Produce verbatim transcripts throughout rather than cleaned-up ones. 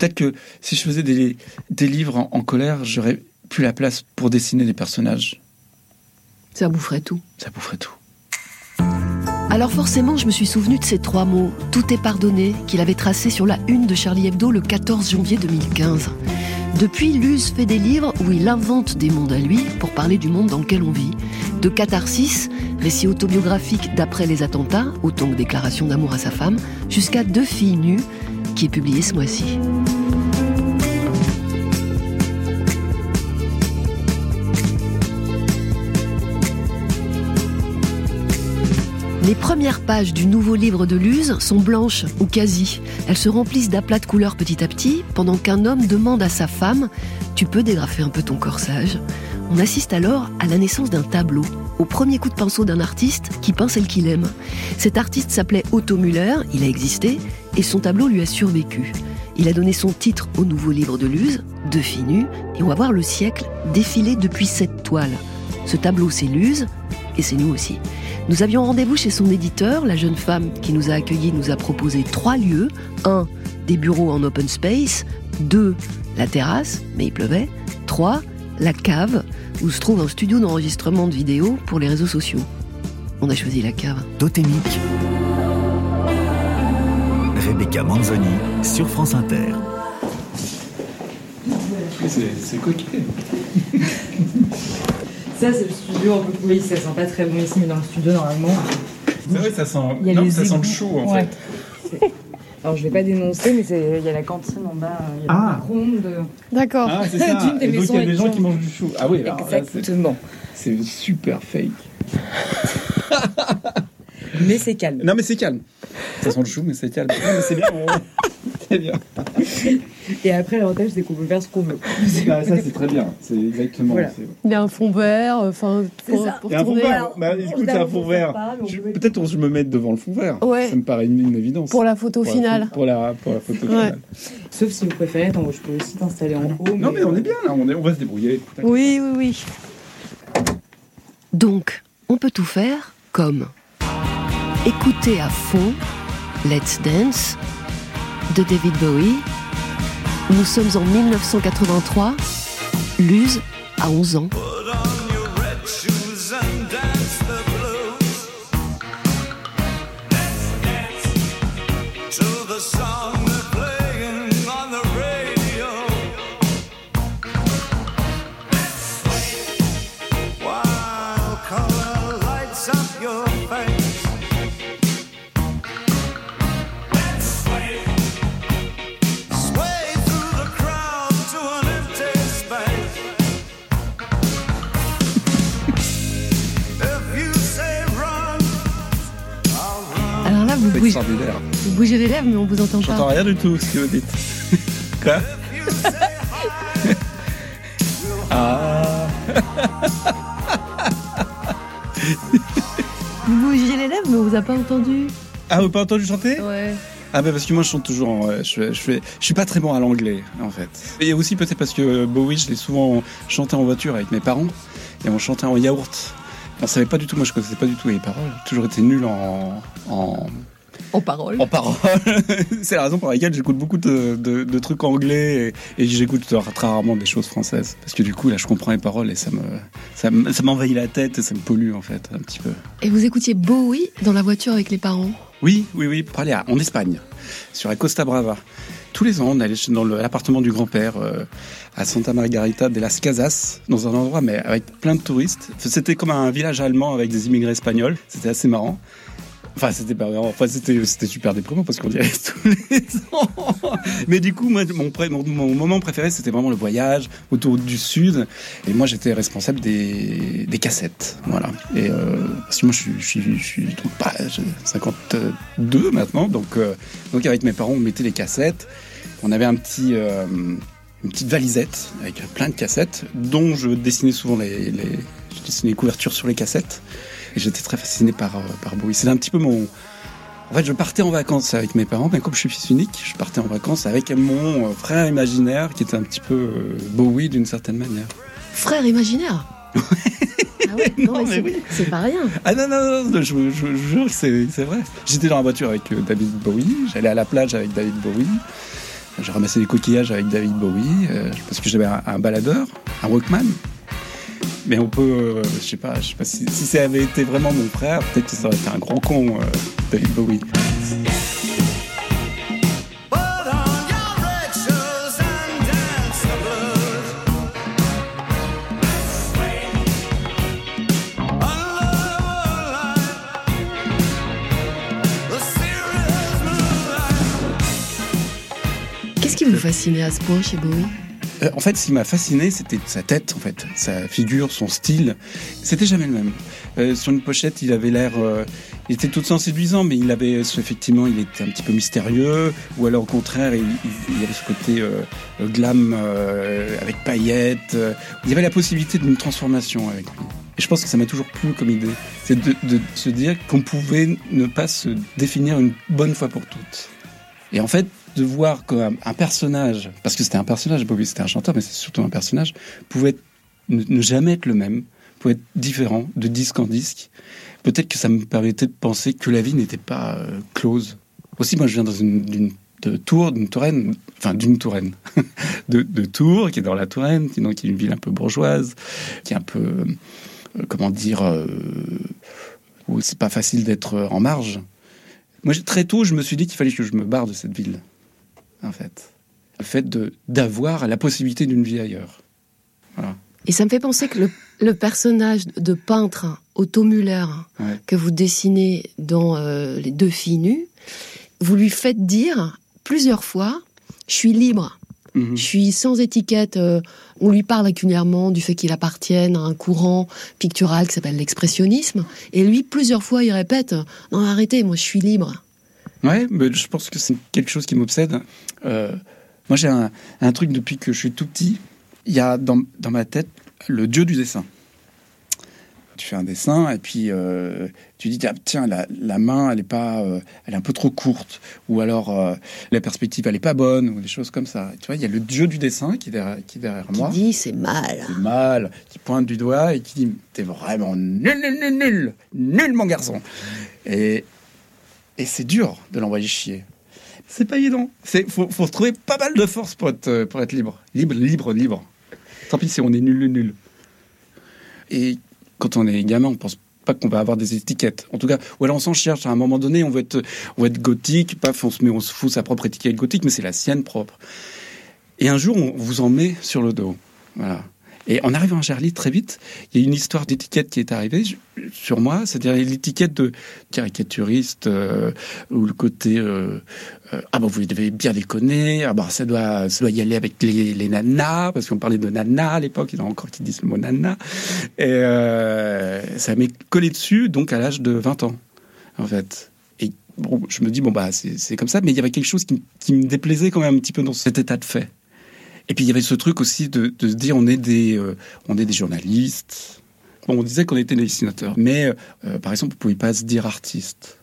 Peut-être que si je faisais des, des livres en, en colère, j'aurais plus la place pour dessiner des personnages. Ça boufferait tout. Ça boufferait tout. Alors forcément, je me suis souvenu de ces trois mots, « tout est pardonné », qu'il avait tracé sur la une de Charlie Hebdo le quatorze janvier deux mille quinze. Depuis, Luz fait des livres où il invente des mondes à lui pour parler du monde dans lequel on vit. De Catharsis, récit autobiographique d'après les attentats, autant que déclaration d'amour à sa femme, jusqu'à Deux filles nues, qui est publié ce mois-ci. Les premières pages du nouveau livre de Luz sont blanches, ou quasi. Elles se remplissent d'aplats de couleurs petit à petit, pendant qu'un homme demande à sa femme « Tu peux dégrafer un peu ton corsage ?» On assiste alors à la naissance d'un tableau, au premier coup de pinceau d'un artiste qui peint celle qu'il aime. Cet artiste s'appelait Otto Müller, il a existé, et son tableau lui a survécu. Il a donné son titre au nouveau livre de Luz, Deux filles nues, et on va voir le siècle défiler depuis cette toile. Ce tableau, c'est Luz, et c'est nous aussi. Nous avions rendez-vous chez son éditeur. La jeune femme qui nous a accueillis nous a proposé trois lieux. Un, des bureaux en open space. Deux, la terrasse, mais il pleuvait. Trois, la cave, où se trouve un studio d'enregistrement de vidéos pour les réseaux sociaux. On a choisi la cave. Totémique. Rebecca Manzoni sur France Inter. C'est, c'est coquet. Ça, c'est le studio un peu oui, ça sent pas très bon ici, mais dans le studio, normalement. C'est vrai, ça sent, non, ça sent le chaud, en ouais. fait. Alors, je vais pas dénoncer, mais il y a la cantine en bas, il y a ah. le micro-ondes. De... D'accord. Ah, c'est ça. D'une des Et donc, il y a des gens gens qui mangent du chou. Ah oui, alors, exactement. Là, c'est, c'est super fake. Mais c'est calme. Non, mais c'est calme. Ça sent le chou, mais c'est calme. Non, mais c'est bien. C'est bien. Et après, l'avantage, c'est qu'on peut faire ce qu'on veut. Bah, ça, c'est très bien. C'est exactement. Voilà. C'est... Il y a un fond vert, enfin, pour, pour Il y a un fond vert. Alors, bah, écoute, c'est un fond vert. Pas, Je, peut... peut-être que je me mette devant le fond vert. Ouais. Ça me paraît une, une évidence. Pour la photo pour finale. La, pour, la, pour la photo ouais. finale. Sauf si vous préférez, attends, je peux aussi t'installer en haut. Non, mais, mais on est bien là. On, est, on va se débrouiller. Oui, oui, oui. Donc, on peut tout faire comme écouter à fond Let's Dance de David Bowie. Nous sommes en dix-neuf cent quatre-vingt-trois. Luz a onze ans. Vous, bougez, vous bougez les lèvres, mais on vous entend pas. J'entends rien du tout ce que vous dites. Quoi? Ah. Vous bougez les lèvres, mais on vous a pas entendu. Ah, vous n'avez pas entendu chanter? Ouais. Ah ben parce que moi je chante toujours en, ouais, je, je, fais, je suis pas très bon à l'anglais en fait. Et aussi peut-être parce que Bowie je l'ai souvent chanté en voiture avec mes parents et on chantait en yaourt. On savait pas du tout, moi je connaissais pas du tout les paroles. J'ai toujours été nul en en en paroles. En paroles. C'est la raison pour laquelle j'écoute beaucoup de, de, de trucs anglais et, et j'écoute très rarement des choses françaises parce que du coup là je comprends les paroles et ça me ça, ça m'envahit la tête et ça me pollue en fait un petit peu. Et vous écoutiez Bowie dans la voiture avec les parents? Oui, oui, oui, pour aller à, en Espagne, sur la Costa Brava. Tous les ans, on allait dans l'appartement du grand-père euh, à Santa Margarita de las Casas, dans un endroit mais avec plein de touristes. C'était comme un village allemand avec des immigrés espagnols. C'était assez marrant. Enfin, c'était pas vraiment. Enfin, c'était, c'était super déprimant parce qu'on y allait tous les ans. Mais du coup, moi, mon, pré, mon, mon moment préféré, c'était vraiment le voyage autour du sud. Et moi, j'étais responsable des, des cassettes. Voilà. Et euh, parce que moi, je suis, je suis, je suis donc pas j'ai cinquante-deux maintenant. Donc, euh, donc, avec mes parents, on mettait les cassettes. On avait un petit, euh, une petite valisette avec plein de cassettes, dont je dessinais souvent les, les, je dessinais les couvertures sur les cassettes. Et j'étais très fasciné par, euh, par Bowie. C'était un petit peu mon... En fait, je partais en vacances avec mes parents, mais comme je suis fils unique, je partais en vacances avec mon euh, frère imaginaire, qui était un petit peu euh, Bowie d'une certaine manière. Frère imaginaire? Ah ouais, non, non, mais, mais oui. C'est pas rien. Ah non, non, non, je, je, je jure que c'est, c'est vrai. J'étais dans la voiture avec David Bowie, j'allais à la plage avec David Bowie. J'ai ramassé des coquillages avec David Bowie, euh, parce que j'avais un, un baladeur, un Walkman. Mais on peut, euh, je sais pas, je sais pas si, si ça avait été vraiment mon frère, peut-être que ça aurait été un gros con, euh, David Bowie. Qu'est-ce qui vous fascinait à ce point chez Bowie ? Euh, en fait, ce qui m'a fasciné, c'était sa tête, en fait, sa figure, son style. C'était jamais le même. Euh, sur une pochette, il avait l'air, euh, il était tout le temps séduisant, mais il avait, effectivement, il était un petit peu mystérieux, ou alors au contraire, il, il, il avait ce côté euh, glam euh, avec paillettes. Euh, il y avait la possibilité d'une transformation avec lui. Et je pense que ça m'a toujours plu comme idée, c'est de, de se dire qu'on pouvait ne pas se définir une bonne fois pour toutes. Et en fait, de voir qu'un un personnage, parce que c'était un personnage, Bowie c'était un chanteur, mais c'est surtout un personnage, pouvait être, ne, ne jamais être le même, pouvait être différent de disque en disque. Peut-être que ça me permettait de penser que la vie n'était pas euh, close. Aussi, moi je viens dans une, d'une de Tours, d'une Touraine, enfin d'une Touraine, de, de Tours, qui est dans la Touraine, qui, donc, qui est une ville un peu bourgeoise, qui est un peu, euh, comment dire, euh, où c'est pas facile d'être en marge. Moi, très tôt, je me suis dit qu'il fallait que je me barre de cette ville, en fait. Le fait de, d'avoir la possibilité d'une vie ailleurs. Voilà. Et ça me fait penser que le, le personnage de peintre, Otto Müller, ouais. que vous dessinez dans euh, Les Deux filles nues, vous lui faites dire plusieurs fois « je suis libre ». Mmh. Je suis sans étiquette. Euh, on lui parle régulièrement du fait qu'il appartienne à un courant pictural qui s'appelle l'expressionnisme. Et lui, plusieurs fois, il répète « Non, arrêtez, moi, je suis libre ». Ouais, mais je pense que c'est quelque chose qui m'obsède. Euh, moi, j'ai un, un truc depuis que je suis tout petit. Il y a dans, dans ma tête le dieu du dessin. Tu fais un dessin et puis euh, tu dis ah, tiens la, la main elle est pas euh, elle est un peu trop courte ou alors euh, la perspective elle est pas bonne ou des choses comme ça. Tu vois, il y a le dieu du dessin qui est derrière, qui est derrière qui moi. Qui dit c'est mal. C'est mal. Qui pointe du doigt et qui dit t'es vraiment nul nul nul nul nul mon garçon. Et et c'est dur de l'envoyer chier. C'est pas évident. C'est faut faut se trouver pas mal de force pour être pour être libre libre libre libre. Tant pis si on est nul nul nul. Et quand on est gamin, on pense pas qu'on va avoir des étiquettes. En tout cas, ou alors on s'en cherche. À un moment donné, on veut être, on veut être gothique. Paf, on se met, on se fout sa propre étiquette gothique, mais c'est la sienne propre. Et un jour, on vous en met sur le dos. Voilà. Et en arrivant à Charlie, très vite, il y a une histoire d'étiquette qui est arrivée sur moi, c'est-à-dire l'étiquette de caricaturiste, euh, ou le côté euh, euh, ah bah vous devez bien déconner, ah bah ça doit, ça doit y aller avec les, les nanas, parce qu'on parlait de nanas à l'époque, il y en a encore qui disent le mot nana, et euh, ça m'est collé dessus, donc à l'âge de vingt ans, en fait. Et bon, je me dis, bon bah c'est, c'est comme ça, mais il y avait quelque chose qui, qui me déplaisait quand même un petit peu dans cet état de fait. Et puis il y avait ce truc aussi de, de se dire on est des euh, on est des journalistes. Bon, on disait qu'on était des dessinateurs, mais euh, par exemple, vous pouvez pas se dire artiste.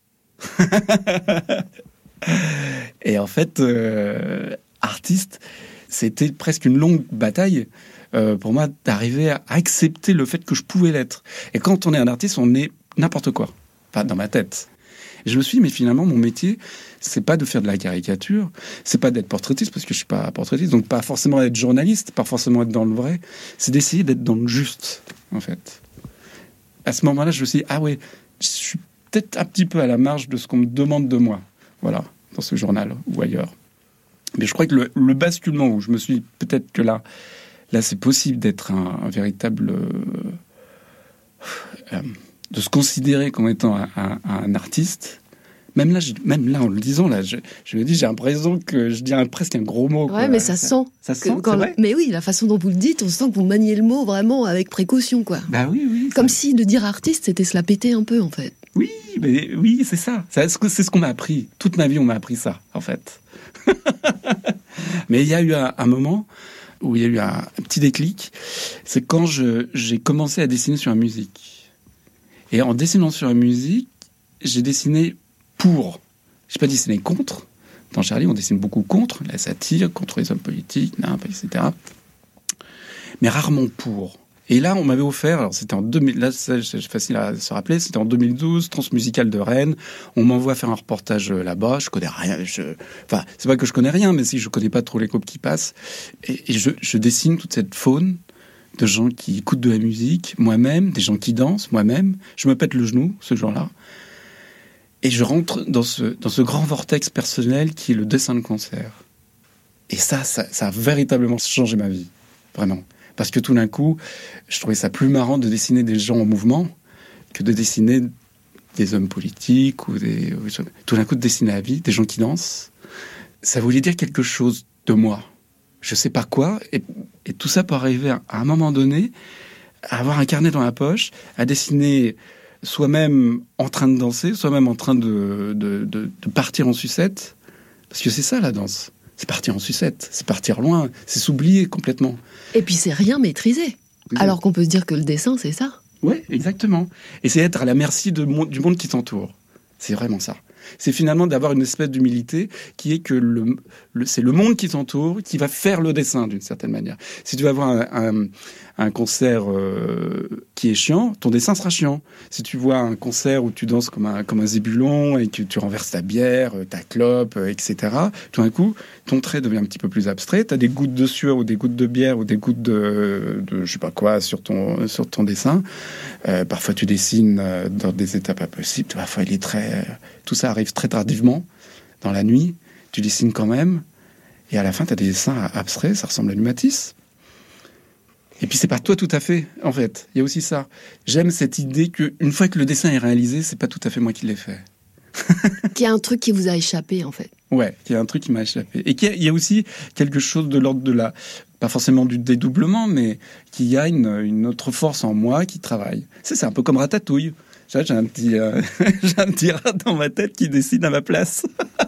Et en fait, euh, artiste, c'était presque une longue bataille euh, pour moi d'arriver à accepter le fait que je pouvais l'être. Et quand on est un artiste, on est n'importe quoi. Enfin, dans ma tête. Et je me suis dit, mais finalement, mon métier, c'est pas de faire de la caricature, c'est pas d'être portraitiste, parce que je suis pas portraitiste, donc pas forcément être journaliste, pas forcément être dans le vrai, c'est d'essayer d'être dans le juste, en fait. À ce moment-là, je me suis dit, ah ouais, je suis peut-être un petit peu à la marge de ce qu'on me demande de moi, voilà, dans ce journal ou ailleurs. Mais je crois que le, le basculement où je me suis dit, peut-être que là, là, c'est possible d'être un, un véritable... Euh, euh, de se considérer comme étant un, un, un artiste, même là, je, même là, en le disant, là, je, je me dis, j'ai l'impression que je dis un, presque un gros mot. Ouais, quoi. mais ça, ça sent. Ça sent, quand, c'est vrai. Mais oui, la façon dont vous le dites, on sent que vous maniez le mot vraiment avec précaution, quoi. Bah oui, oui. Comme ça... si de dire artiste, c'était se la péter un peu, en fait. Oui, mais oui, c'est ça. C'est ce qu'on m'a appris. Toute ma vie, on m'a appris ça, en fait. Mais il y a eu un, un moment où il y a eu un, un petit déclic. C'est quand je, j'ai commencé à dessiner sur la musique. Et en dessinant sur la musique, j'ai dessiné pour. Je n'ai pas dessiné contre. Dans Charlie, on dessine beaucoup contre, la satire, contre les hommes politiques, et cetera. Mais rarement pour. Et là, on m'avait offert, alors c'était en deux mille, là c'est facile à se rappeler, c'était en deux mille douze, Transmusicale de Rennes. On m'envoie faire un reportage là-bas. Je connais rien. Je, enfin, c'est pas que je connais rien, mais si je connais pas trop les groupes qui passent. Et, et je, je dessine toute cette faune de gens qui écoutent de la musique, moi-même, des gens qui dansent, moi-même. Je me pète le genou ce jour-là. Et je rentre dans ce, dans ce grand vortex personnel qui est le dessin de concert. Et ça, ça, ça a véritablement changé ma vie. Vraiment. Parce que tout d'un coup, je trouvais ça plus marrant de dessiner des gens en mouvement que de dessiner des hommes politiques ou des... Tout d'un coup, de dessiner la vie, des gens qui dansent. Ça voulait dire quelque chose de moi. Je sais pas quoi. Et, et tout ça pour arriver à, à un moment donné à avoir un carnet dans la poche, à dessiner soi-même en train de danser, soi-même en train de, de, de, de partir en sucette. Parce que c'est ça, la danse. C'est partir en sucette, c'est partir loin, c'est s'oublier complètement. Et puis c'est rien maîtriser. Oui. Alors qu'on peut se dire que le dessin, c'est ça. Oui, exactement. Et c'est être à la merci de, du monde qui t'entoure. C'est vraiment ça. C'est finalement d'avoir une espèce d'humilité qui est que le, le, c'est le monde qui t'entoure qui va faire le dessin d'une certaine manière. Si tu vas avoir un, un, un concert euh, qui est chiant, ton dessin sera chiant. Si tu vois un concert où tu danses comme un, comme un zébulon et que tu renverses ta bière, ta clope, et cetera, tout d'un coup, ton trait devient un petit peu plus abstrait. Tu as des gouttes de sueur ou des gouttes de bière ou des gouttes de, de je sais pas quoi sur ton, sur ton dessin. Euh, parfois, tu dessines dans des étapes impossibles. Parfois, il est très... Tout ça arrive très tardivement, dans la nuit. Tu dessines quand même. Et à la fin, tu as des dessins abstraits. Ça ressemble à du Matisse. Et puis, c'est pas toi tout à fait, en fait. Il y a aussi ça. J'aime cette idée qu'une fois que le dessin est réalisé, c'est pas tout à fait moi qui l'ai fait. Qu'il y a un truc qui vous a échappé, en fait. Ouais, qu'il y a un truc qui m'a échappé. Et qu'il y a aussi quelque chose de l'ordre de la... Pas forcément du dédoublement, mais qu'il y a une, une autre force en moi qui travaille. C'est, c'est un peu comme Ratatouille. J'ai un petit, euh, j'ai un petit rat dans ma tête qui dessine à ma place.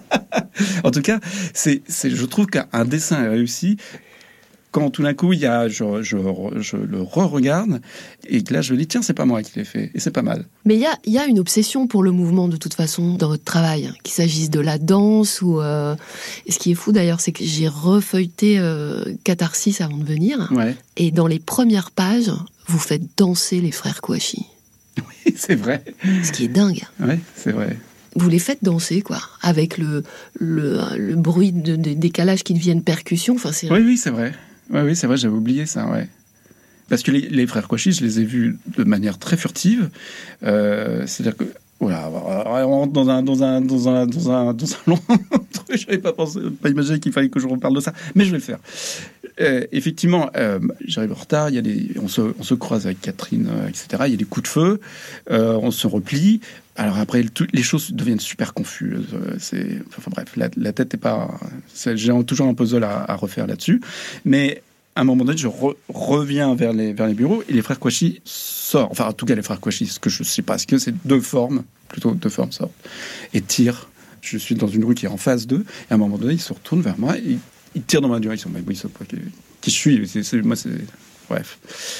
En tout cas, c'est, c'est, je trouve qu'un dessin est réussi quand tout d'un coup, il y a, je, je, je le re-regarde et que là, je me dis, tiens, c'est pas moi qui l'ai fait. Et c'est pas mal. Mais il y a, y a une obsession pour le mouvement, de toute façon, dans votre travail. Hein, qu'il s'agisse de la danse ou... Euh... Et ce qui est fou, d'ailleurs, c'est que j'ai refeuilleté euh, Catharsis avant de venir. Ouais. Et dans les premières pages, vous faites danser les frères Kouachi. Oui, c'est vrai. Ce qui est dingue. Oui, c'est vrai. Vous les faites danser, quoi, avec le, le, le bruit de, de décalage qui deviennent percussion. Enfin, c'est... Oui, oui, c'est vrai. Oui, oui, c'est vrai, j'avais oublié ça, ouais. Parce que les, les frères Kouachi, je les ai vus de manière très furtive. Euh, c'est-à-dire que... Voilà, on rentre dans un, dans un, dans un, dans un, dans un long truc. Je n'avais pas pensé, pas imaginé qu'il fallait que je reparle de ça, mais je vais le faire. Euh, effectivement, euh, j'arrive en retard. Il y a des, on se, on se croise avec Catherine, euh, et cetera. Il y a des coups de feu. Euh, on se replie. Alors après, tout, les choses deviennent super confuses. C'est, enfin bref, la, la tête est pas. C'est, j'ai toujours un puzzle à, à refaire là-dessus, mais à un moment donné, je re, reviens vers les, vers les bureaux et les frères Kouachi sortent. Enfin, en tout cas, les frères Kouachi, ce que je sais pas, ce que c'est deux formes, plutôt deux formes sortent et tirent. Je suis dans une rue qui est en face d'eux et à un moment donné, ils se retournent vers moi et ils tirent dans ma direction. Mais oui, ils savent pas qui, qui je suis. C'est, c'est, moi, c'est bref.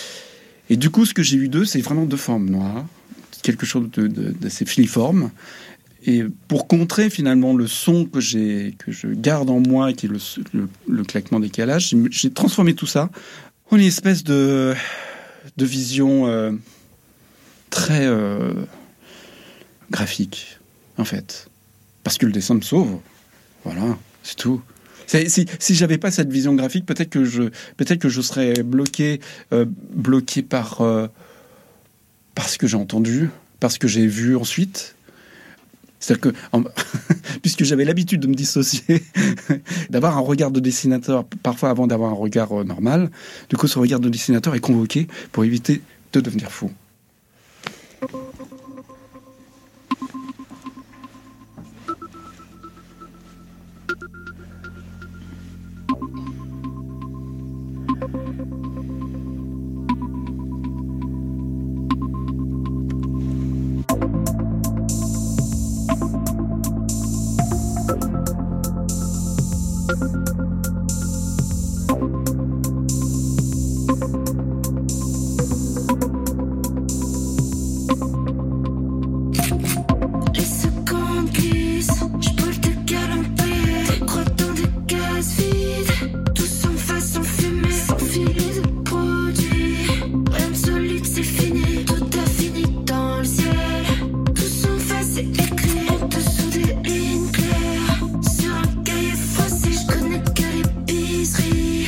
Et du coup, ce que j'ai eu d'eux, c'est vraiment deux formes noires, quelque chose de, de, d'assez filiforme. Et pour contrer finalement le son que j'ai, que je garde en moi, qui est le, le, le claquement des calages, j'ai, j'ai transformé tout ça en une espèce de, de vision euh, très euh, graphique, en fait. Parce que le dessin me sauve. Voilà, c'est tout. C'est, si, si j'avais pas cette vision graphique, peut-être que je, peut-être que je serais bloqué, euh, bloqué par, euh, par ce que j'ai entendu, par ce que j'ai vu ensuite. C'est-à-dire que, en, puisque j'avais l'habitude de me dissocier, d'avoir un regard de dessinateur, parfois avant d'avoir un regard euh, normal, du coup, ce regard de dessinateur est convoqué pour éviter de devenir fou.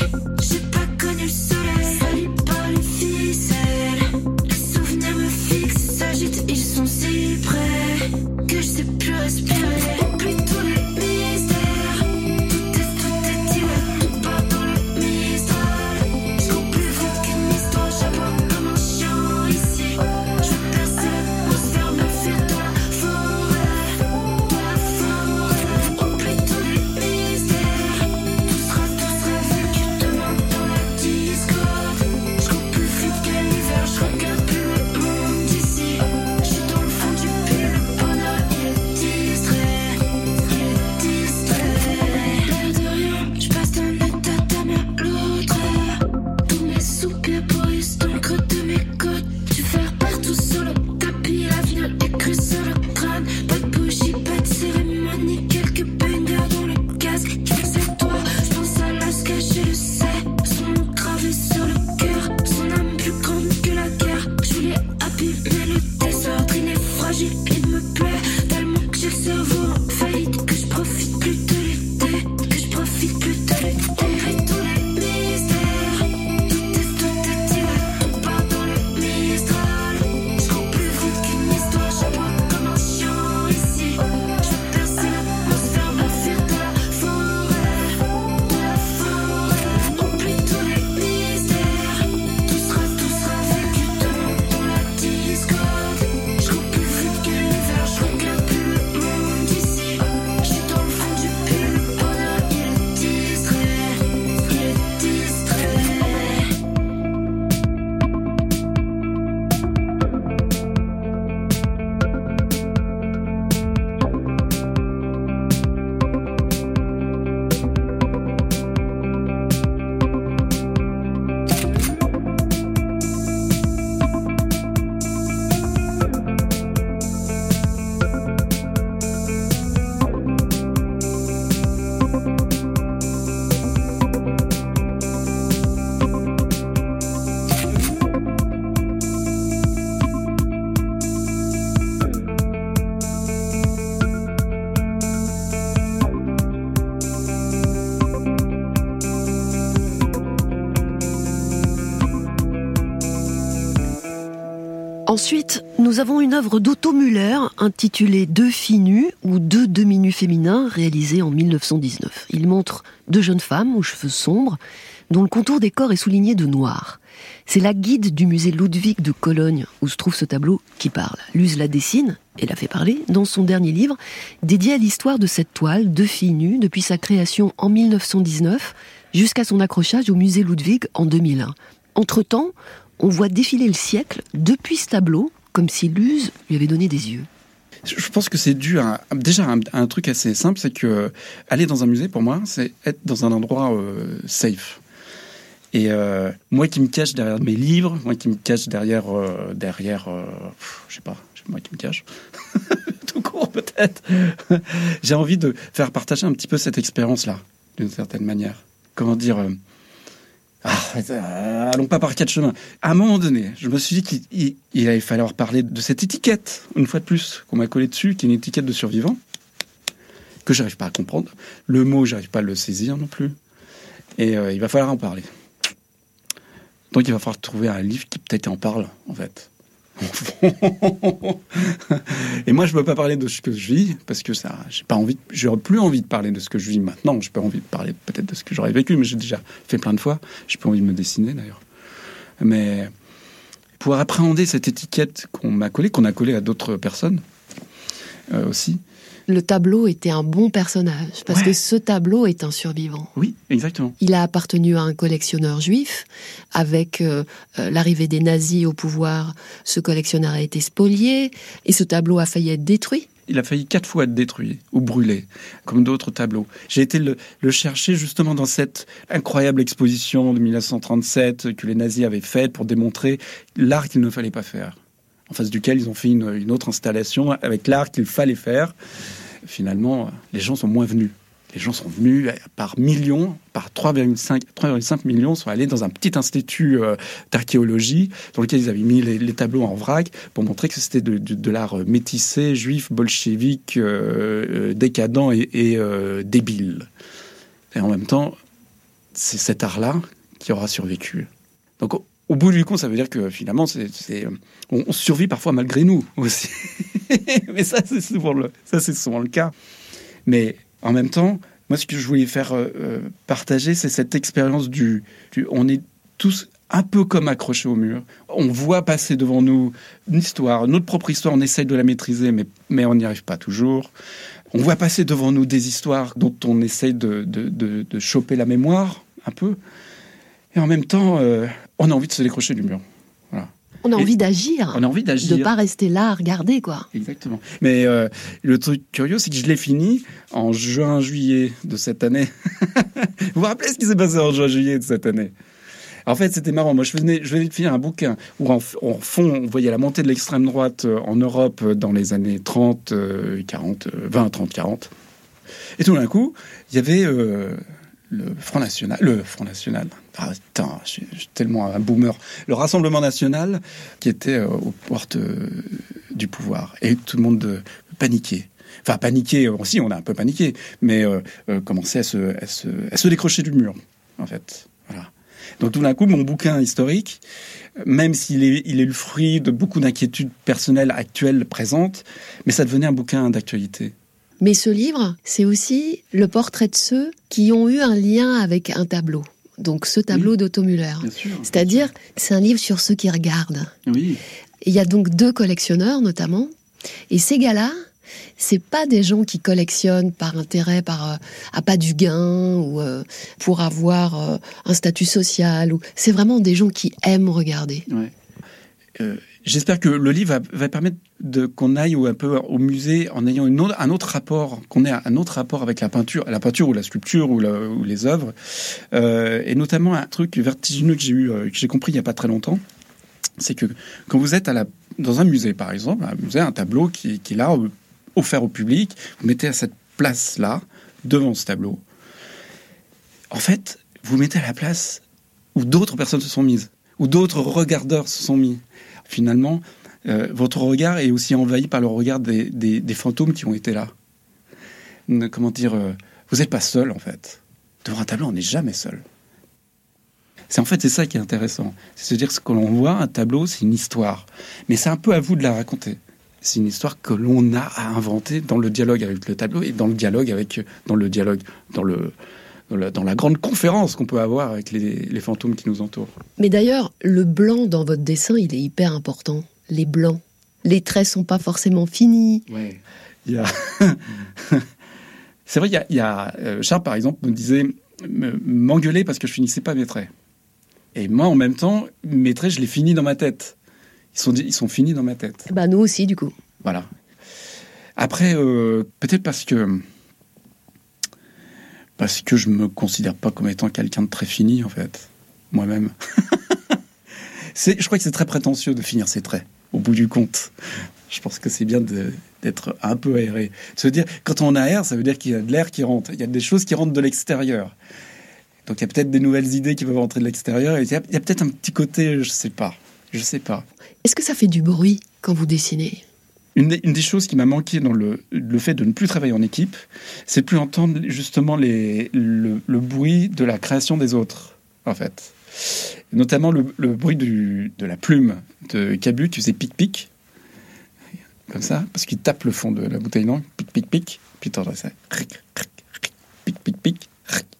J'ai pas connu le soleil, sali par les ficelles. Les souvenirs me fixent, s'agitent, ils sont si près que je sais plus respirer. Oublie tous les mystères. Tout est, tout est dit, ouais, tout part dans le mistral. Je cours plus vite qu'une histoire, j'aboie comme un chien ici. Je veux percer l'atmosphère, me fuir de la forêt, de la forêt. Oublie tous les mystères. Tout sera, tout sera vécu demain dans la discorde. Je cours plus vite que l'hiver, je regarde plus le monde d'ici. Je suis dans le fond du puits, le bonheur il est distrait, il est distrait. L'air de rien, je passe d'un état d'âme à l'autre. Tous mes soupirs pourrissent dans le creux de mes côtes. Tu fais partout sur le tapis, l'avenir écrit sur le crâne. Pas de bougie, pas de cérémonie, quelques baigneurs dans le casque. Qui c'est toi? Je pense à l'as caché, je sais. Son nom gravé sur le cœur, son âme plus grande que la guerre. Je voulais abîmer le désordre, il est fragile, il me plaît. Tellement que j'ai le cerveau en faillite, que je profite plus de l'été, que je profite plus de l'été. Oublie tous les mystères. Tout est, tout est dit, ouais, tout part dans le mistral. Je cours plus vite qu'une histoire, j'aboie comme un chien ici. Je veux percer l'atmosphère, me fuir de la forêt, de la forêt. Oublie tous les mystères. Tout sera, tout sera vécu demain dans la discorde. Je cours plus vite que l'hiver, je regarde plus le monde d'ici. Je suis dans le fond du puits, le bonheur il est distrait, il est distrait. Ensuite, nous avons une œuvre d'Otto Müller intitulée Deux filles nues ou Deux demi-nus féminins, réalisée en mille neuf cent dix-neuf. Il montre deux jeunes femmes aux cheveux sombres, dont le contour des corps est souligné de noir. C'est la guide du musée Ludwig de Cologne, où se trouve ce tableau, qui parle. Luz la dessine, et la fait parler, dans son dernier livre, dédié à l'histoire de cette toile, Deux filles nues, depuis sa création en mille neuf cent dix-neuf, jusqu'à son accrochage au musée Ludwig en deux mille un. Entre-temps, on voit défiler le siècle depuis ce tableau, comme si Luz lui avait donné des yeux. Je pense que c'est dû à, déjà à un, à un truc assez simple, c'est que aller dans un musée, pour moi, c'est être dans un endroit euh, safe. Et euh, moi qui me cache derrière mes livres, moi qui me cache derrière, euh, derrière, euh, je sais pas, moi qui me cache, tout court peut-être, j'ai envie de faire partager un petit peu cette expérience-là, d'une certaine manière. Comment dire euh, Ah, euh, allons pas par quatre chemins. À un moment donné, je me suis dit qu'il il, il allait falloir parler de cette étiquette, une fois de plus, qu'on m'a collée dessus, qui est une étiquette de survivant, que j'arrive pas à comprendre. Le mot, j'arrive pas à le saisir non plus. Et euh, il va falloir en parler. Donc il va falloir trouver un livre qui peut-être en parle, en fait. Et moi, je ne peux pas parler de ce que je vis, parce que ça, j'ai pas envie, j'aurais plus envie de parler de ce que je vis maintenant. J'ai pas envie de parler peut-être de ce que j'aurais vécu, mais j'ai déjà fait plein de fois. J'ai pas envie de me dessiner d'ailleurs. Mais pour appréhender cette étiquette qu'on m'a collée, qu'on a collée à d'autres personnes euh, aussi. Le tableau était un bon personnage, parce Ouais. que ce tableau est un survivant. Oui, exactement. Il a appartenu à un collectionneur juif. Avec euh, euh, l'arrivée des nazis au pouvoir, ce collectionneur a été spolié, et ce tableau a failli être détruit. Il a failli quatre fois être détruit ou brûlé, comme d'autres tableaux. J'ai été le, le chercher justement dans cette incroyable exposition de mille neuf cent trente-sept que les nazis avaient faite pour démontrer l'art qu'il ne fallait pas faire. En face duquel ils ont fait une, une autre installation avec l'art qu'il fallait faire. Finalement, les gens sont moins venus. Les gens sont venus par millions, par trois virgule cinq millions, sont allés dans un petit institut euh, d'archéologie dans lequel ils avaient mis les, les tableaux en vrac pour montrer que c'était de, de, de l'art métissé, juif, bolchevique, euh, décadent et, et euh, débile. Et en même temps, c'est cet art-là qui aura survécu. Donc, au, au bout du compte, ça veut dire que finalement, c'est, c'est, on, on survit parfois malgré nous aussi. Mais ça, c'est souvent le, ça, c'est souvent le cas. Mais en même temps, moi, ce que je voulais faire euh, partager, c'est cette expérience du, du... On est tous un peu comme accrochés au mur. On voit passer devant nous une histoire, notre propre histoire, on essaye de la maîtriser, mais, mais on n'y arrive pas toujours. On voit passer devant nous des histoires dont on essaye de, de, de, de choper la mémoire, un peu. Et en même temps, euh, on a envie de se décrocher du mur. Voilà. On a Et envie d'agir. On a envie d'agir. De ne pas rester là à regarder, quoi. Exactement. Mais euh, le truc curieux, c'est que je l'ai fini en juin-juillet de cette année. Vous vous rappelez ce qui s'est passé en juin-juillet de cette année ? En fait, c'était marrant. Moi, je venais, je venais de finir un bouquin où, en, en fond, on voyait la montée de l'extrême droite en Europe dans les années trente, quarante, vingt, trente, quarante. Et tout d'un coup, il y avait euh, le Front National... Le Front National... Ah, putain, je suis, je suis tellement un boomer. Le Rassemblement National qui était euh, aux portes euh, du pouvoir. Et tout le monde euh, paniquait. Enfin, paniqué, aussi, on a un peu paniqué, mais euh, euh, commençait à se, à, se, à se décrocher du mur, en fait. Voilà. Donc tout d'un coup, mon bouquin historique, même s'il est, il est le fruit de beaucoup d'inquiétudes personnelles actuelles présentes, mais ça devenait un bouquin d'actualité. Mais ce livre, c'est aussi le portrait de ceux qui ont eu un lien avec un tableau. Donc ce tableau oui, d'Otto Müller. Bien sûr, C'est-à-dire, bien sûr. C'est un livre sur ceux qui regardent. Oui. Et il y a donc deux collectionneurs, notamment. Et ces gars-là, c'est pas des gens qui collectionnent par intérêt, par euh, appât du gain ou euh, pour avoir euh, un statut social. Ou... C'est vraiment des gens qui aiment regarder. Ouais. Euh, j'espère que le livre va, va permettre de, qu'on aille un peu au musée en ayant une autre, un autre rapport, qu'on ait un autre rapport avec la peinture, la peinture ou la sculpture ou, la, ou les œuvres. Euh, et notamment un truc vertigineux que j'ai eu, euh, que j'ai compris il y a pas très longtemps, c'est que quand vous êtes à la, dans un musée, par exemple, un musée, un tableau qui, qui est là, offert au public, vous mettez à cette place-là, devant ce tableau. En fait, vous mettez à la place où d'autres personnes se sont mises, où d'autres regardeurs se sont mis. Finalement, euh, votre regard est aussi envahi par le regard des, des, des fantômes qui ont été là. Comment dire, euh, vous n'êtes pas seul, en fait. Devant un tableau, on n'est jamais seul. C'est en fait, c'est ça qui est intéressant. C'est-à-dire que quand on voit un tableau, c'est une histoire. Mais c'est un peu à vous de la raconter. C'est une histoire que l'on a à inventer dans le dialogue avec le tableau et dans le dialogue avec, dans le dialogue, dans le, dans la, dans la grande conférence qu'on peut avoir avec les, les fantômes qui nous entourent. Mais d'ailleurs, le blanc dans votre dessin, il est hyper important. Les blancs. Les traits sont pas forcément finis. Ouais. Il y a... C'est vrai, il y a, il y a euh, Charles, par exemple, me disait me, m'engueuler parce que je finissais pas mes traits. Et moi, en même temps, mes traits, je les finis dans ma tête. Ils sont, ils sont finis dans ma tête. Bah nous aussi, du coup. Voilà. Après, euh, peut-être parce que parce que je me considère pas comme étant quelqu'un de très fini, en fait, moi-même. c'est, je crois que c'est très prétentieux de finir ses traits, au bout du compte. Je pense que c'est bien de, d'être un peu aéré. Se dire, quand on aère, ça veut dire qu'il y a de l'air qui rentre. Il y a des choses qui rentrent de l'extérieur. Donc il y a peut-être des nouvelles idées qui peuvent rentrer de l'extérieur. Et il y a, il y a peut-être un petit côté, je sais pas. Je sais pas. Est-ce que ça fait du bruit quand vous dessinez ? Une des, une des choses qui m'a manqué dans le, le fait de ne plus travailler en équipe, c'est de plus entendre justement les, le, le bruit de la création des autres, en fait. Notamment le, le bruit du, de la plume de Cabu qui faisait pic-pic, comme ça, parce qu'il tape le fond de la bouteille d'encre, pic-pic-pic, puis t'entends ça, pic-pic-pic,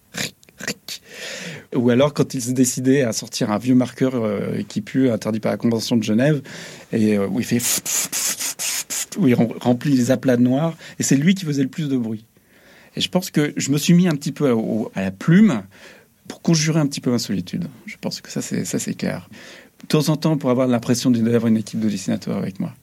ou alors quand il s'est décidé à sortir un vieux marqueur euh, qui pue, interdit par la Convention de Genève, et euh, où il fait où il remplit les aplats de noir, et c'est lui qui faisait le plus de bruit. Et je pense que je me suis mis un petit peu à, à la plume pour conjurer un petit peu ma solitude. Je pense que ça c'est, ça, c'est clair. De temps en temps, pour avoir l'impression d'avoir une équipe de dessinateurs avec moi.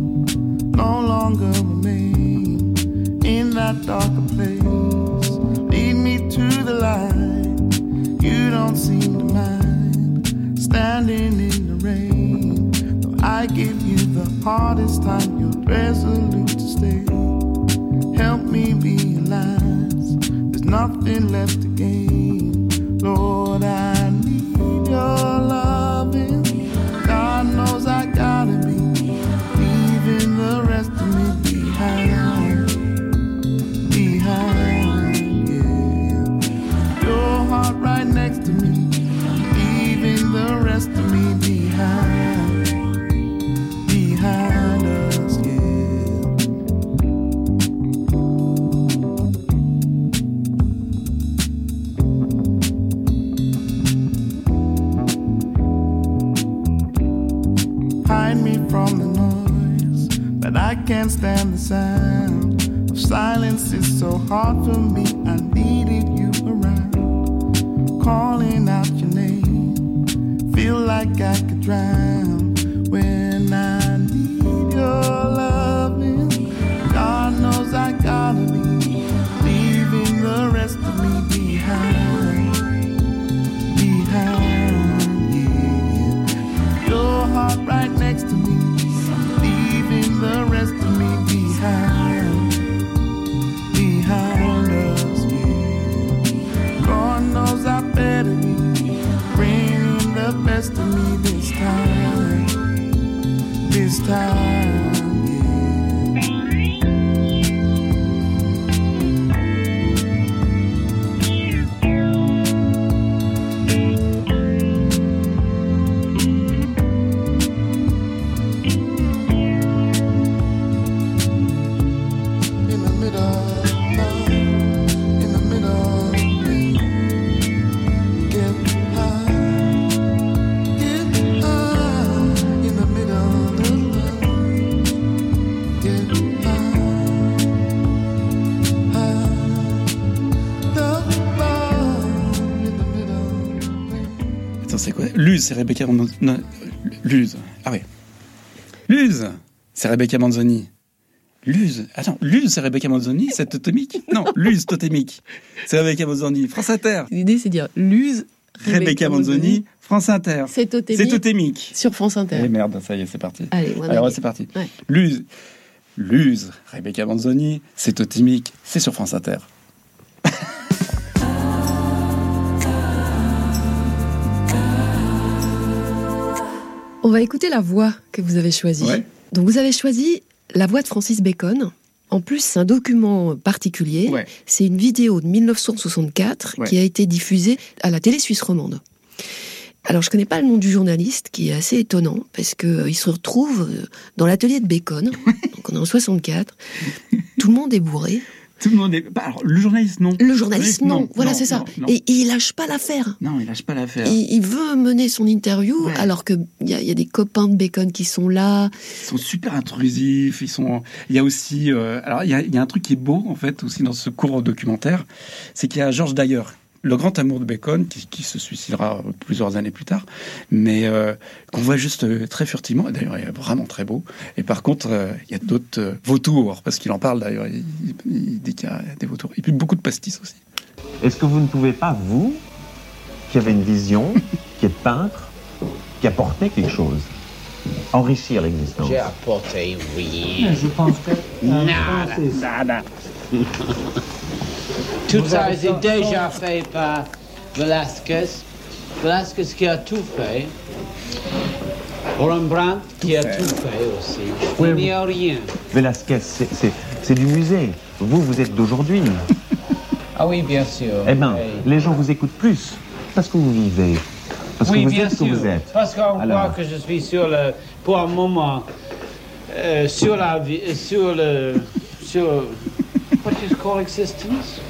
Darker place, give you the hardest time, you're resolute to stay. Help me realize there's nothing left to gain. Lord, I need your loving. God knows I gotta be leaving the rest of me behind. Behind, yeah. Your heart right next to me, leaving the rest of me behind. Behind us, yeah. Hide me from the noise, but I can't stand the sound of silence. Is so hard for me. I needed you around, calling out your name. Feel like I could drown when I need your loving. God knows I gotta be leaving the rest of me behind. Behind, yeah. Your heart right next to me, leaving the rest of me behind. Behind us, yeah. God knows I better be bringing the best of me this time. This time, C'est quoi? Luz, c'est Rebecca Manzoni. Non, Luz. Ah oui. Luz, c'est Rebecca Manzoni. Luz. Attends, Luz, c'est Rebecca Manzoni, c'est totémique? Non, Luz, totémique. C'est Rebecca Manzoni. France Inter. L'idée, c'est de dire Luz, Rebecca, Rebecca Manzoni, France Inter. C'est totémique. C'est totémique. Sur France Inter. Eh merde, ça y est, c'est parti. Allez, Alors, ouais, c'est parti. Ouais. Luz. Luz, Rebecca Manzoni, c'est totémique. C'est sur France Inter. On va écouter la voix que vous avez choisie. Ouais. Donc vous avez choisi la voix de Francis Bacon. En plus, c'est un document particulier. Ouais. C'est une vidéo de dix-neuf cent soixante-quatre ouais. qui a été diffusée à la télé suisse romande. Alors, je connais pas le nom du journaliste, qui est assez étonnant, parce que euh, il se retrouve dans l'atelier de Bacon. Donc on est en soixante-quatre. Tout le monde est bourré. Tout le monde est... Alors, le journaliste, non. Le journaliste, non. non. Voilà, non, c'est ça. Non, non. Et, et il lâche pas l'affaire. Non, il lâche pas l'affaire. Il, il veut mener son interview, ouais. alors qu'il y a, y a des copains de Bacon qui sont là. Ils sont super intrusifs. Ils sont... Il y a aussi... Euh... Alors, il y a, il y a un truc qui est beau, en fait, aussi dans ce court documentaire, c'est qu'il y a George Dyer, le grand amour de Bacon, qui, qui se suicidera plusieurs années plus tard, mais euh, qu'on voit juste euh, très furtivement. Et d'ailleurs, il est vraiment très beau. Et par contre, euh, il y a d'autres euh, vautours, parce qu'il en parle d'ailleurs. Il, il, il dit qu'il y a des vautours. Et puis beaucoup de pastis aussi. Est-ce que vous ne pouvez pas, vous, qui avez une vision, qui êtes peintre, qui apportez quelque chose, enrichir l'existence? J'ai apporté, oui. Je pense que... Euh, nada, nada. Tout ça a été déjà fait par Velázquez. Velázquez qui a tout fait. Rembrandt qui a tout fait aussi. Il n'y a rien. Velázquez, c'est, c'est, c'est du musée. Vous, vous êtes d'aujourd'hui. Ah oui, bien sûr. Eh bien, oui. Les gens vous écoutent plus parce que vous vivez. Parce oui, que vous bien êtes sûr. Ce que vous êtes. Parce qu'on Alors... croit que je suis sur le, pour un moment, euh, sur la vie, sur le, sur. What is called existence?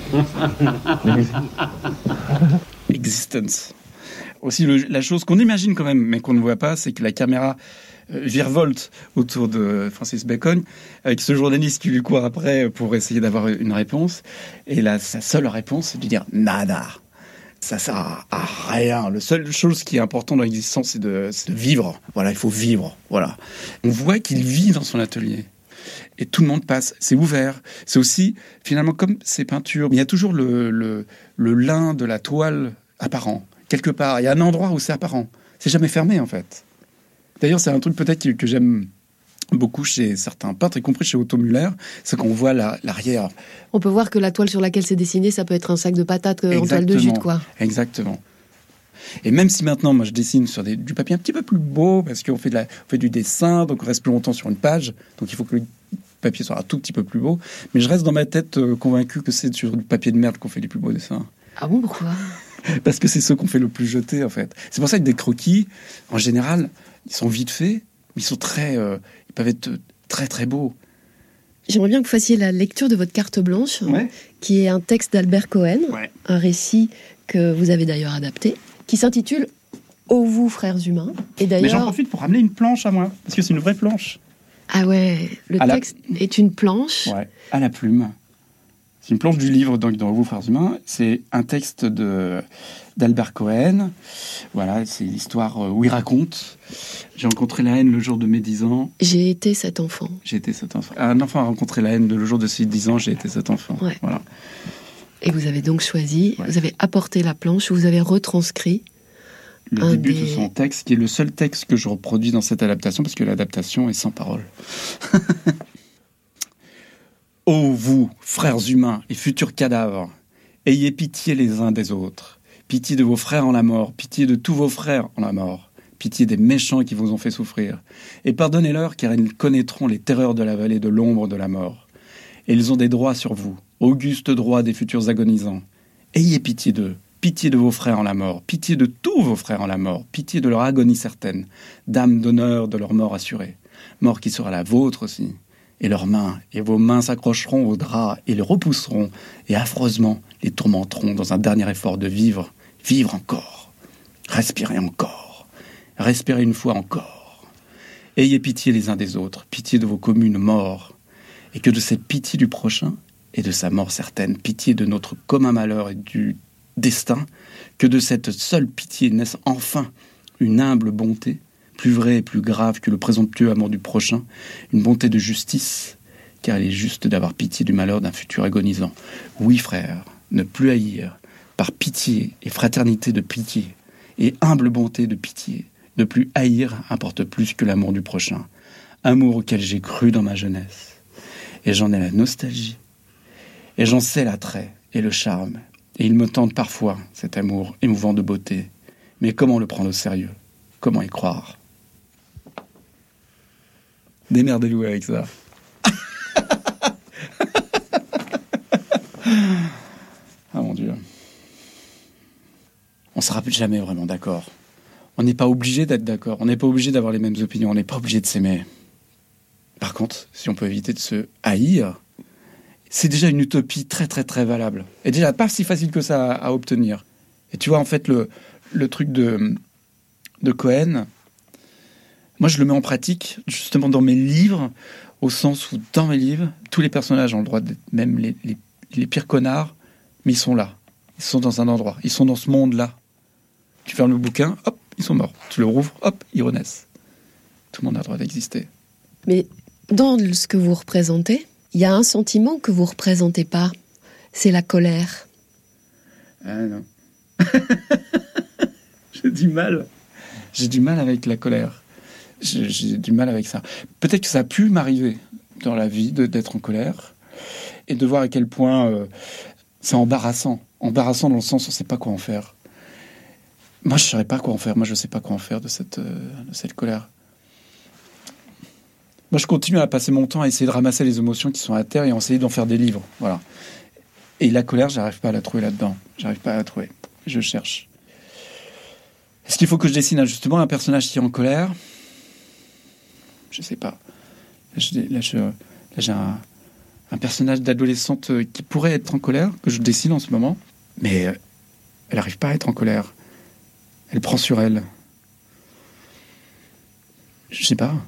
Existence. Aussi, le, la chose qu'on imagine quand même, mais qu'on ne voit pas, c'est que la caméra euh, virevolte autour de Francis Bacon, avec ce journaliste qui lui court après pour essayer d'avoir une réponse. Et là, sa seule réponse, c'est de dire nada. Ça sert à, à rien. La seule chose qui est importante dans l'existence, c'est de, c'est de vivre. Voilà, il faut vivre. Voilà. On voit qu'il vit dans son atelier. Et tout le monde passe, c'est ouvert. C'est aussi, finalement, comme ces peintures, il y a toujours le, le, le lin de la toile apparent, quelque part. Il y a un endroit où c'est apparent. C'est jamais fermé, en fait. D'ailleurs, c'est un truc peut-être que, que j'aime beaucoup chez certains peintres, y compris chez Otto Müller, c'est qu'on voit la, l'arrière. On peut voir que la toile sur laquelle c'est dessiné, ça peut être un sac de patates en toile de jute, quoi. Exactement. Et même si maintenant, moi, je dessine sur des, du papier un petit peu plus beau, parce qu'on fait, de la, on fait du dessin, donc on reste plus longtemps sur une page, donc il faut que le papier soit un tout petit peu plus beau, mais je reste dans ma tête euh, convaincu que c'est sur du papier de merde qu'on fait les plus beaux dessins. Ah bon, pourquoi ? Parce que c'est ceux qu'on fait le plus jeter, en fait. C'est pour ça que des croquis, en général, ils sont vite faits, mais ils sont très... Euh, ils peuvent être très, très beaux. J'aimerais bien que vous fassiez la lecture de votre carte blanche, ouais. qui est un texte d'Albert Cohen, ouais. un récit que vous avez d'ailleurs adapté, qui s'intitule « Ô vous, frères humains ». Et d'ailleurs... Mais j'en profite pour ramener une planche à moi, parce que c'est une vraie planche. Ah ouais, le à texte la... est une planche. Ouais, à la plume. C'est une planche du livre, donc, dans « Ô vous, frères humains ». C'est un texte de... d'Albert Cohen. Voilà, c'est l'histoire où il raconte « J'ai rencontré la haine le jour de mes dix ans. » J'ai été cet enfant. J'ai été cet enfant. Un enfant a rencontré la haine le jour de ses dix ans. J'ai été cet enfant. Ouais. Voilà. Et vous avez donc choisi, ouais. vous avez apporté la planche, vous avez retranscrit le un début des... de son texte, qui est le seul texte que je reproduis dans cette adaptation, parce que l'adaptation est sans parole. Ô vous, frères humains et futurs cadavres, ayez pitié les uns des autres. Pitié de vos frères en la mort, pitié de tous vos frères en la mort, pitié des méchants qui vous ont fait souffrir. Et pardonnez-leur, car ils connaîtront les terreurs de la vallée de l'ombre de la mort. Et ils ont des droits sur vous, augustes droits des futurs agonisants. Ayez pitié d'eux, pitié de vos frères en la mort, pitié de tous vos frères en la mort, pitié de leur agonie certaine, dame d'honneur de leur mort assurée, mort qui sera la vôtre aussi. Et leurs mains, et vos mains s'accrocheront aux draps et les repousseront, et affreusement les tourmenteront dans un dernier effort de vivre, vivre encore, respirer encore, respirer une fois encore. Ayez pitié les uns des autres, pitié de vos communes morts, et que de cette pitié du prochain, et de sa mort certaine, pitié de notre commun malheur et du destin, que de cette seule pitié naisse enfin une humble bonté, plus vraie et plus grave que le présomptueux amour du prochain, une bonté de justice, car il est juste d'avoir pitié du malheur d'un futur agonisant. Oui, frère, ne plus haïr, par pitié et fraternité de pitié, et humble bonté de pitié, ne plus haïr importe plus que l'amour du prochain, amour auquel j'ai cru dans ma jeunesse, et j'en ai la nostalgie, et j'en sais l'attrait et le charme, et il me tente parfois, cet amour émouvant de beauté, mais comment le prendre au sérieux ? Comment y croire ? Démerdez-vous avec ça. Ah mon Dieu. On ne sera jamais vraiment d'accord. On n'est pas obligé d'être d'accord. On n'est pas obligé d'avoir les mêmes opinions. On n'est pas obligé de s'aimer. Par contre, si on peut éviter de se haïr, c'est déjà une utopie très très très valable. Et déjà pas si facile que ça à, à obtenir. Et tu vois, en fait, le, le truc de, de Cohen... Moi, je le mets en pratique, justement, dans mes livres, au sens où, dans mes livres, tous les personnages ont le droit d'être même les, les, les pires connards, mais ils sont là. Ils sont dans un endroit. Ils sont dans ce monde-là. Tu fermes le bouquin, hop, ils sont morts. Tu le rouvres, hop, ils renaissent. Tout le monde a le droit d'exister. Mais dans ce que vous représentez, il y a un sentiment que vous ne représentez pas. C'est la colère. Ah non. J'ai du mal. J'ai du mal avec la colère. J'ai, j'ai du mal avec ça. Peut-être que ça a pu m'arriver dans la vie de, d'être en colère et de voir à quel point euh, c'est embarrassant. Embarrassant dans le sens où on ne sait pas quoi en faire. Moi, je ne saurais pas quoi en faire. Moi, je ne sais pas quoi en faire de cette, euh, de cette colère. Moi, je continue à passer mon temps à essayer de ramasser les émotions qui sont à terre et à essayer d'en faire des livres. Voilà. Et la colère, je n'arrive pas à la trouver là-dedans. Je n'arrive pas à la trouver. Je cherche. Est-ce qu'il faut que je dessine justement un personnage qui est en colère ? Je sais pas. Là, je, là, je, là j'ai un, un personnage d'adolescente qui pourrait être en colère, que je dessine en ce moment, mais elle n'arrive pas à être en colère. Elle prend sur elle. Je sais pas.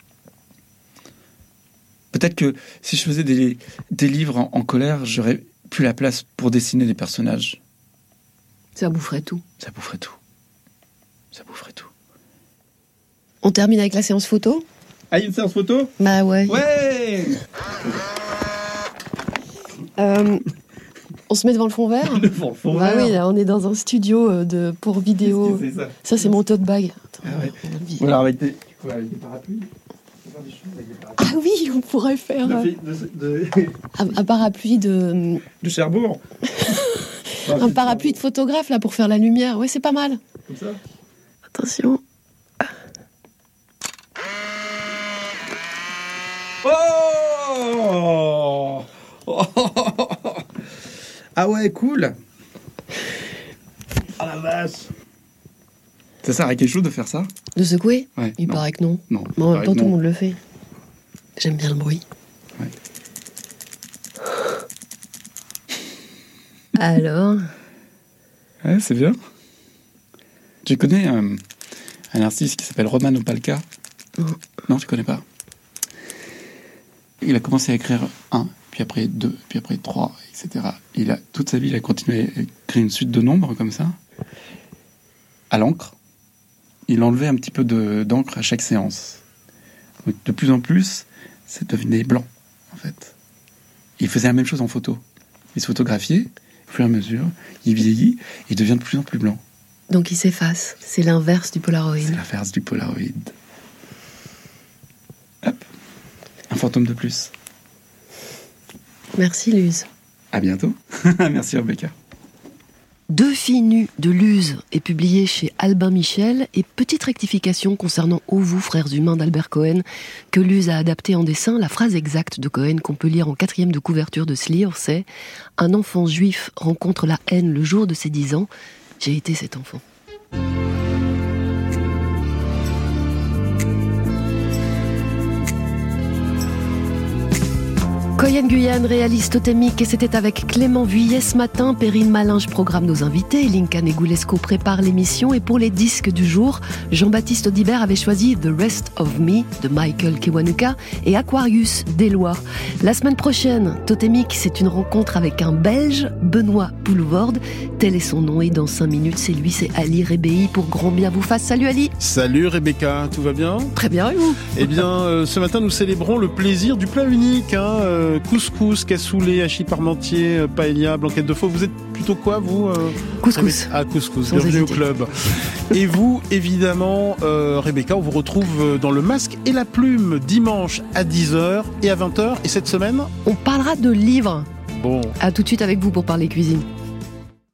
Peut-être que si je faisais des, des livres en, en colère, j'aurais plus la place pour dessiner des personnages. Ça boufferait tout. Ça boufferait tout. Ça boufferait tout. On termine avec la séance photo ? Ah, il y a une séance photo ? Bah ouais. Ouais. euh, On se met devant le fond vert ? Devant le fond bah vert. Oui, là, on est dans un studio de, pour vidéo. C'est ça. Ça, c'est mon tote bag. Attends, ah ouais. on a voilà, avec des... Ouais, avec des parapluies. Faire des choses avec des parapluies. Ah oui, on pourrait faire De, euh, de, de, un, un parapluie de... de Cherbourg. un parapluie de photographe, là, pour faire la lumière. Ouais, c'est pas mal. Comme ça. Attention. Oh, oh ah ouais, cool. Ah la vache. Ça sert à quelque chose de faire ça? De secouer? Ouais. Il non. paraît que non. Non. Mais en même temps, que tout le non. monde le fait. J'aime bien le bruit. Ouais. Alors? Ouais, c'est bien. Tu connais un, un artiste qui s'appelle Roman Opalka? Non. Non, tu connais pas? Il a commencé à écrire un, puis après deux, puis après trois, et cetera. Il a, toute sa vie, il a continué à écrire une suite de nombres comme ça, à l'encre. Il enlevait un petit peu de, d'encre à chaque séance. Donc, de plus en plus, ça devenait blanc, en fait. Il faisait la même chose en photo. Il se photographiait, au fur et à mesure, il vieillit, et il devient de plus en plus blanc. Donc il s'efface. C'est l'inverse du Polaroid. C'est l'inverse du Polaroid. Hop. Un fantôme de plus. Merci Luz. À bientôt. Merci Rebecca. Deux filles nues de Luz est publié chez Albin Michel, et petite rectification concernant Ô vous, frères humains d'Albert Cohen, que Luz a adapté en dessin. La phrase exacte de Cohen qu'on peut lire en quatrième de couverture de ce livre, c'est « Un enfant juif rencontre la haine le jour de ses dix ans. J'ai été cet enfant. » Cohen Guyane réalise Totémique, et c'était avec Clément Vuillet ce matin. Perrine Malinge programme nos invités. Linka Negulesco prépare l'émission. Et pour les disques du jour, Jean-Baptiste Audibert avait choisi The Rest of Me de Michael Kiwanuka et Aquarius d'Éloi. La semaine prochaine, Totémique, c'est une rencontre avec un Belge, Benoît Poulvorde. Tel est son nom, et dans cinq minutes, c'est lui, c'est Ali Rebéi pour Grand Bien vous fasse. Salut Ali. Salut Rebecca, tout va bien? Très bien, et vous? Eh bien, euh, ce matin, nous célébrons le plaisir du plat unique, hein, euh, couscous, cassoulet, hachis parmentier, euh, paella, blanquette de faux. Vous êtes plutôt quoi, vous euh, Couscous. Ah, couscous, Sans bienvenue hésiter. au club. Et vous, évidemment, euh, Rebecca, on vous retrouve dans Le Masque et la Plume, dimanche à dix heures et à vingt heures. Et cette semaine? On parlera de livres. Bon. À tout de suite avec vous pour parler cuisine.